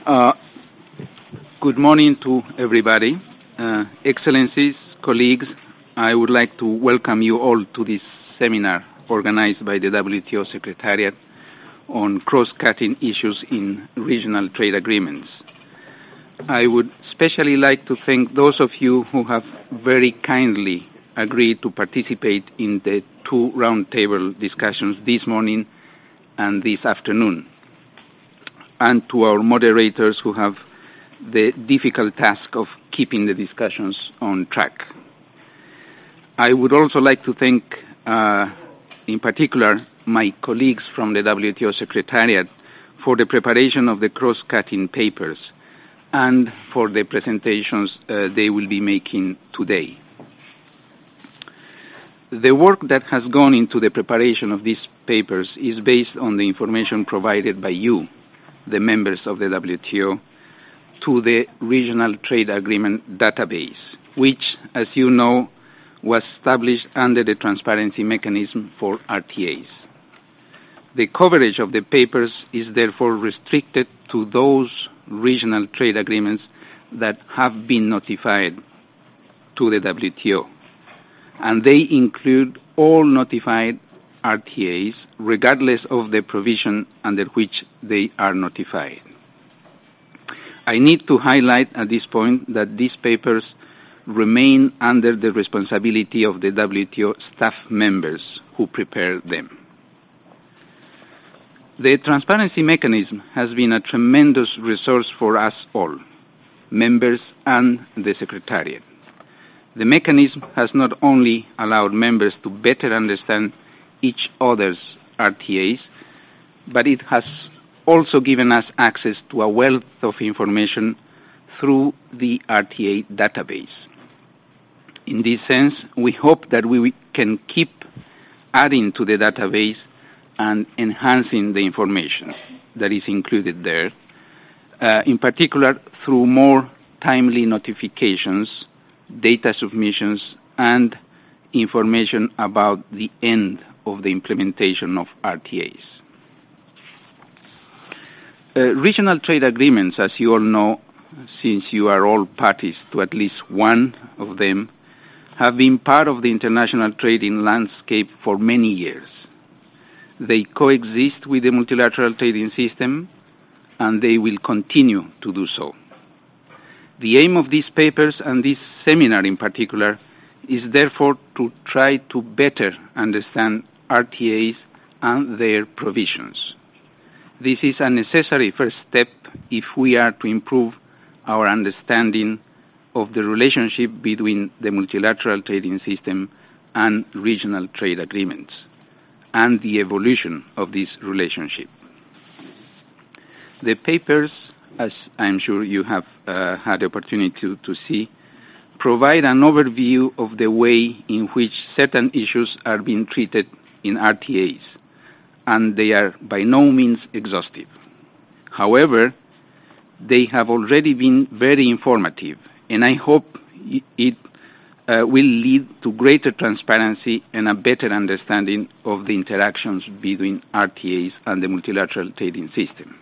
Uh, Good morning to everybody. Excellencies, colleagues, I would like to welcome you all to this seminar organized by the WTO Secretariat on cross-cutting issues in regional trade agreements. I would especially like to thank those of you who have very kindly agreed to participate in the two roundtable discussions this morning and this afternoon, and to our moderators who have the difficult task of keeping the discussions on track. I would also like to thank, in particular, my colleagues from the WTO Secretariat for the preparation of the cross-cutting papers and for the presentations they will be making today. The work that has gone into the preparation of these papers is based on the information provided by you, the members of the WTO, to the Regional Trade Agreement Database, which, as you know, was established under the Transparency Mechanism for RTAs. The coverage of the papers is therefore restricted to those regional trade agreements that have been notified to the WTO, and they include all notified RTAs, regardless of the provision under which they are notified. I need to highlight at this point that these papers remain under the responsibility of the WTO staff members who prepare them. The transparency mechanism has been a tremendous resource for us all, members and the Secretariat. The mechanism has not only allowed members to better understand each other's RTAs, but it has also given us access to a wealth of information through the RTA database. In this sense, we hope that we can keep adding to the database and enhancing the information that is included there, in particular through more timely notifications, data submissions, and information about the end of the implementation of RTAs. Regional trade agreements, as you all know, since you are all parties to at least one of them, have been part of the international trading landscape for many years. They coexist with the multilateral trading system, and they will continue to do so. The aim of these papers and this seminar in particular is therefore to try to better understand RTAs and their provisions. This is a necessary first step if we are to improve our understanding of the relationship between the multilateral trading system and regional trade agreements and the evolution of this relationship. The papers, as I'm sure you have had the opportunity to see, provide an overview of the way in which certain issues are being treated in RTAs, and they are by no means exhaustive. However, they have already been very informative, and I hope it will lead to greater transparency and a better understanding of the interactions between RTAs and the multilateral trading system.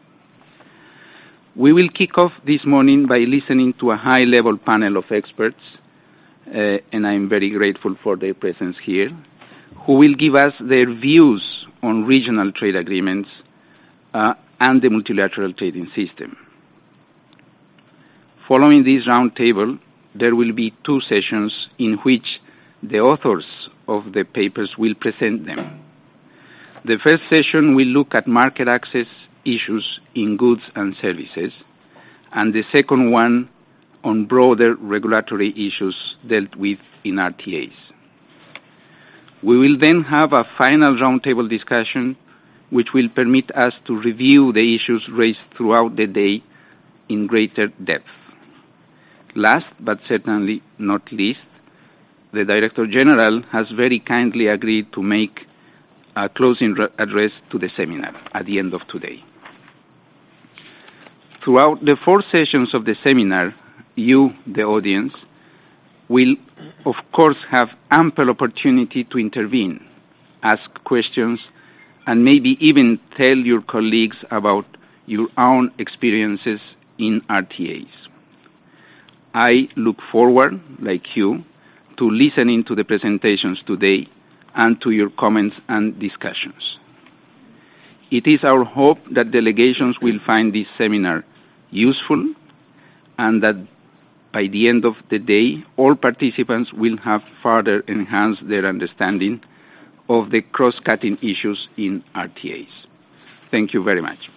We will kick off this morning by listening to a high-level panel of experts, and I'm very grateful for their presence here, who will give us their views on regional trade agreements and the multilateral trading system. Following this roundtable, there will be two sessions in which the authors of the papers will present them. The first session will look at market access issues in goods and services, and the second one on broader regulatory issues dealt with in RTAs. We will then have a final roundtable discussion which will permit us to review the issues raised throughout the day in greater depth. Last, but certainly not least, the Director General has very kindly agreed to make a closing address to the seminar at the end of today. Throughout the 4 sessions of the seminar, you, the audience, will, of course, have ample opportunity to intervene, ask questions, and maybe even tell your colleagues about your own experiences in RTAs. I look forward, like you, to listening to the presentations today and to your comments and discussions. It is our hope that delegations will find this seminar useful and that by the end of the day, all participants will have further enhanced their understanding of the cross-cutting issues in RTAs. Thank you very much.